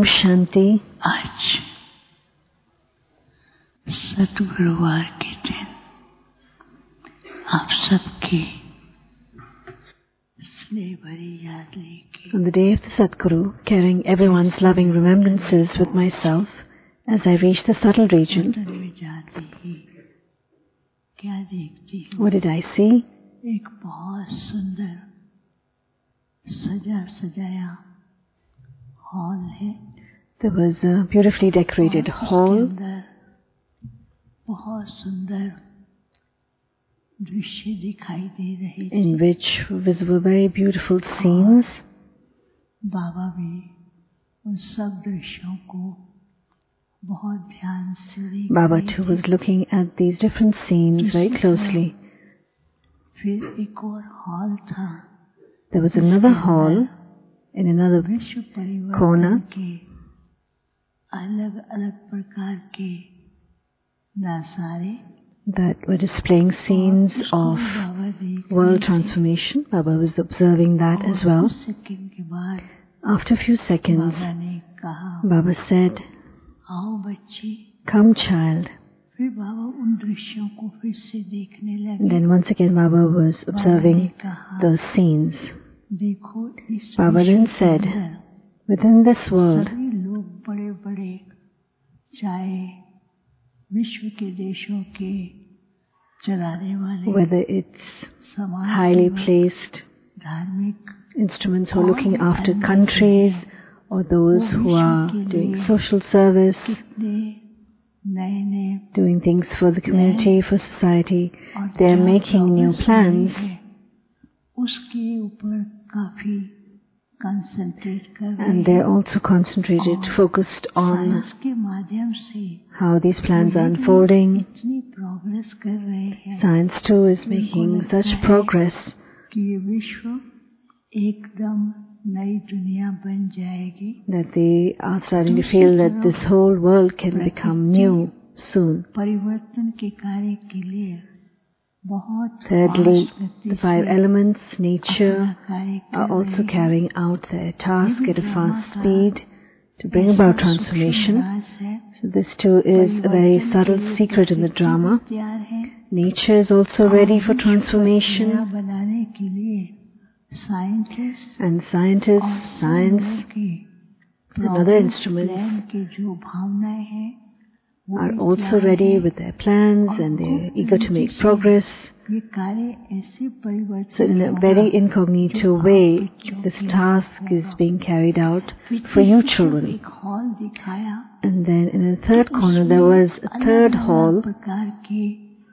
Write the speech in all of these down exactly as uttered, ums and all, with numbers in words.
Om Shanti. आज सतगुरुवार के दिन आप सबकी स्नेह भरी याद लेके On the day of the Sadguru, carrying everyone's loving remembrances with myself, as I reach the subtle region, में जाती ही क्या देखती हूँ? what did I see? एक बहुत सुंदर सजा सजाया हॉल है. There was a beautifully decorated और उसके hall अंदर बहुत सुंदर दृश्य दिखाई दे रहे थे. in which visible very beautiful scenes. बाबा भी उन सब दृश्यों को बहुत ध्यान से देख Baba रहे too थे. was looking at these different scenes very closely. फिर एक और हॉल था. There was another hall in another विश्व परिवर्तन corner के अलग अलग प्रकार के नजारे that were displaying scenes of बाबा देख world transformation. Baba was observing that as well. कुछ सेकंड के बाद After a few seconds, बाबा ने कहा, Baba said, आओ बच्चे. "Come, child." फिर बाबा उन दृश्यों को फिर से देखने And लगे. then once again Baba was बाबा ने observing कहा, the scenes. देखो इस Baba विश्व then के said, अंदर Within this world, सभी लोग बड़े बड़े चाहे विश्व के देशों के चलाने वाले whether it's समाज highly सेवक, placed धार्मिक instruments who are looking after countries or those who are doing social service, कितने नए नए doing things for the community, for society, और they are क्या making new progress plans. हुई है, उसके ऊपर काफी कंसंट्रेट कर रहे And हैं. they're also concentrated, focused on science के माध्यम से how these plans are वो भी unfolding. इतनी प्रोग्रेस कर रहे हैं Science too is making such progress कि ये विश्व एकदम नई दुनिया बन जाएगी. that they are starting to feel that this whole world can become new soon. परिवर्तन के कार्य के लिए बहुत Thirdly, fast गति the five से elements, nature, अपना कार्य are कर also रहे हैं. carrying out their task ये at a भी fast drama speed to bring ऐसा about सूक्ष्म transformation. राज है. So this too is a very परिवर्तन subtle के लिए secret in the प्रकृति drama. भी तैयार है. Nature is also और ready for विश्व को नया transformation, बनाने के लिए साइंटिस्ट and scientists, और सब science, लोगों की and other progress instruments plan की जो भावनाएं हैं वो are भी also तैयार ready हैं. with their plans और and they're गुप्त eager to रीति make से progress. ये कार्य ऐसे So परिवर्तन in a होगा very incognito way, this task is being carried out for you children. एक हॉल दिखाया. And then in the third corner there was a third अलग-अलग hall प्रकार के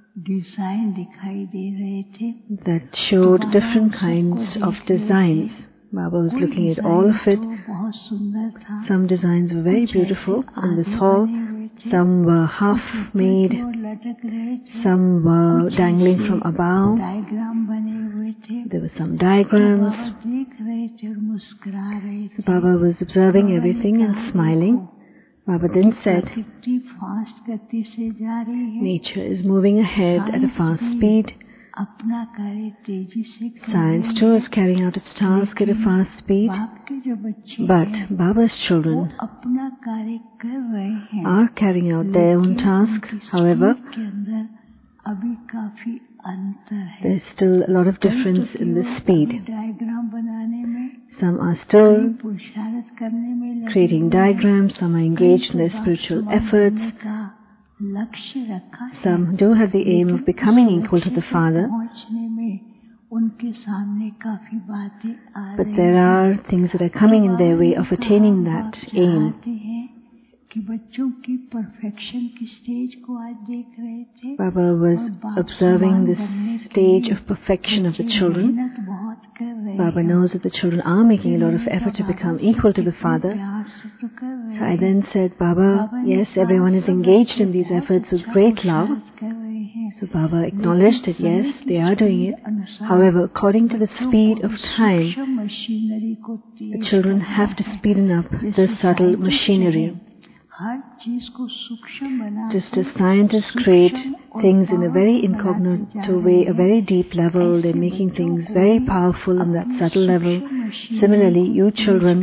डिजाइन दिखाई दे रहे थे. that showed different kinds of designs. Baba was कोई looking at design all of it. तो बहुत सुंदर था. Some designs were very कुछ ऐसे beautiful in this आधे hall. बने हुए थे, Some were half कुछ ऊपर made. की ओर लटक रहे थे, Some were कुछ dangling ऐसे from above. डायग्राम बने हुए थे. There were some तो diagrams. बाबा देख रहे थे और मुस्कुरा रहे So थे. Baba was observing बाबा ने everything and कहा, smiling. देखो, Baba then said, प्रकृति फास्ट गति से जा रही है. nature is moving ahead at a fast speed. अपना कार्य तेजी से कर Science रही too है. is carrying out its task at a fast speed. बाप के जो बच्चे But हैं, Baba's वो children अपना कार्य कर रहे हैं. are carrying out their own लेकिन task. उनकी However, स्पीड के अंदर अभी काफी अंतर है. there's still a lot of difference in the speed. Diagram बनाने में, Some are still पुरुषार्थ करने में लगे creating हुए हैं. diagrams, some are engaged in their spiritual efforts, का लक्ष्य रखा है. some do have the aim of becoming equal to the Father, पहुंचने में उनके सामने काफी बातें आ but रही there हैं. are things that are coming in their way of attaining that बाप aim. चाहते हैं कि बच्चों की परफेक्शन की स्टेज को आज देख रहे थे. Baba was observing this stage of perfection of the children. मेहनत बहुत कर रहे Baba हैं. knows that the children are making a lot of effort to become equal to the Father. प्यार से तो कर रहे So I हैं. then said, Baba, yes, everyone is engaged in these efforts with great love. कर रहे हैं. So Baba acknowledged that yes, they are doing it. However, according to the speed of time, machinery को the तेज children करना have to है. speeden up जैसे this subtle scientists machinery. हैं, हर चीज को सूक्ष्म बना Just as scientists create things in a very incognito way, a very deep level, they're making things very powerful on that subtle level. Similarly, you children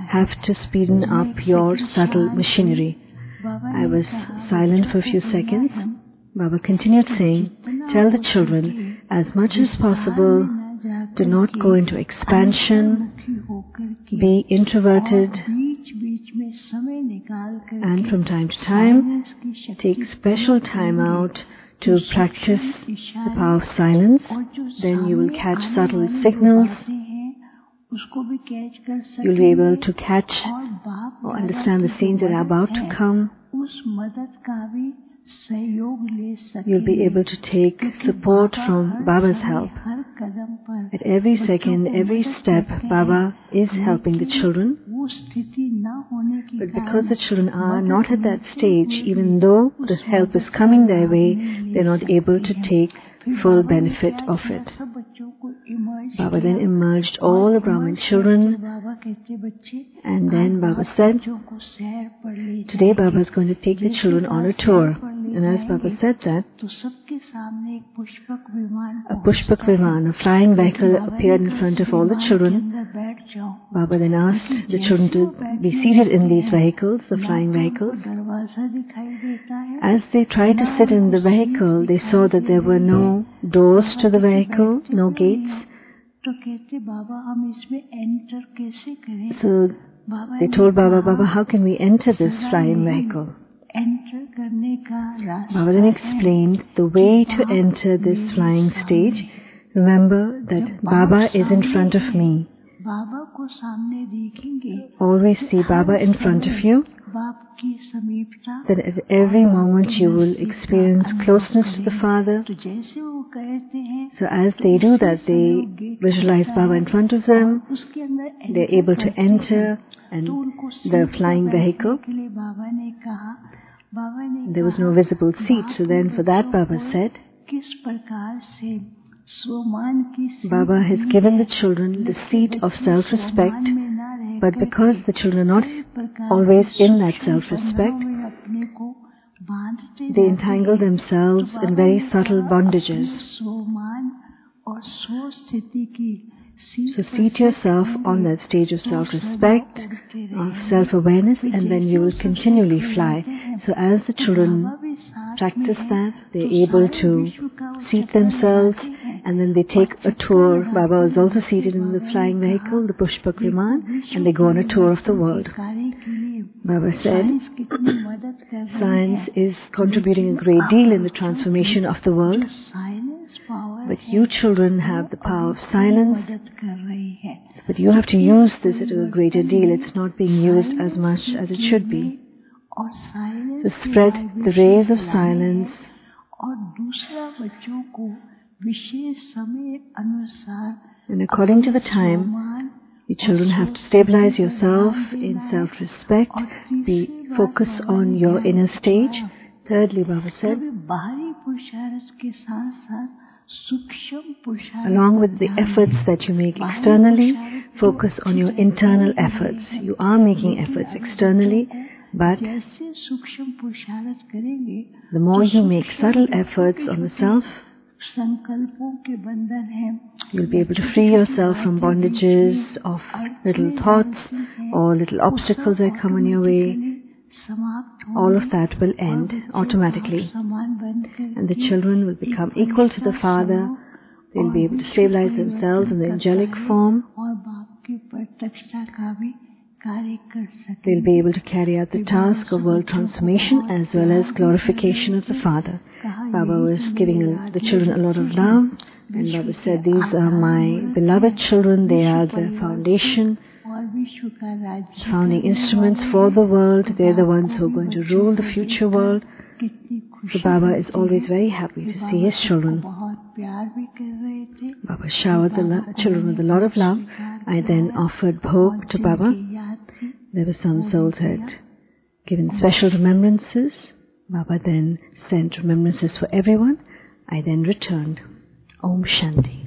have to speeden up your subtle machinery. I was silent for a few seconds. Baba continued saying, tell the children, as much as possible, do not go into expansion, be introverted, and from time to time, take special time out to practice the power of silence. Then you will catch subtle signals. You'll be able to catch or understand the scenes that are about to come. You'll be able to take support from Baba's help. At every second, every step, Baba is helping the children. But because the children are not at that stage, even though the help is coming their way, they're not able to take full benefit of it. Baba then emerged all the Brahmin children, and then Baba said, today Baba is going to take the children on a tour. And as Baba said that, a Pushpak Viman, a flying vehicle, appeared in front of all the children. Baba then asked the children to be seated in these vehicles, the flying vehicles. As they tried to sit in the vehicle, they saw that there were no doors to the vehicle, no gates. So they told Baba, Baba, how can we enter this flying vehicle? Baba then explained the way to enter this flying stage. Remember that Baba is in front of me. Always see Baba in front of you. Then at every moment you will experience closeness to the Father. So as they do that, they visualize Baba in front of them. They're able to enter and the flying vehicle. There was no visible seat, so then for that Baba said, Baba has given the children the seat of self-respect, but because the children are not always in that self-respect, they entangle themselves in very subtle bondages. So seat yourself on that stage of self-respect, of self-awareness, and then you will continually fly. So as the children practice that, they're able to seat themselves, and then they take a tour. Baba is also seated in the flying vehicle, the Pushpak Viman, and they go on a tour of the world. Baba said, science is contributing a great deal in the transformation of the world, but you children have the power of silence, but you have to use this to a greater deal. It's not being used as much as it should be. So spread the rays of silence and according to the time, you children have to stabilize yourself in self-respect, be focus on your inner stage. Thirdly, Baba said, along with the efforts that you make externally, focus on your internal efforts. You are making efforts externally, but the more you make subtle efforts on the self, you'll be able to free yourself from bondages of little thoughts or little obstacles that come on your way. All of that will end automatically, and the children will become equal to the Father. They'll be able to stabilize themselves in the angelic form. They'll be able to carry out the task of world transformation as well as glorification of the Father. Baba was giving the children a lot of love, and Baba said, these are my beloved children. They are the foundation, founding instruments for the world. They're the ones who are going to rule the future world. So Baba is always very happy to see his children. Baba showered the lo- children with a lot of love. I then offered bhog to Baba. There were some souls who had given special remembrances. Baba then sent remembrances for everyone. I then returned. Om Shanti.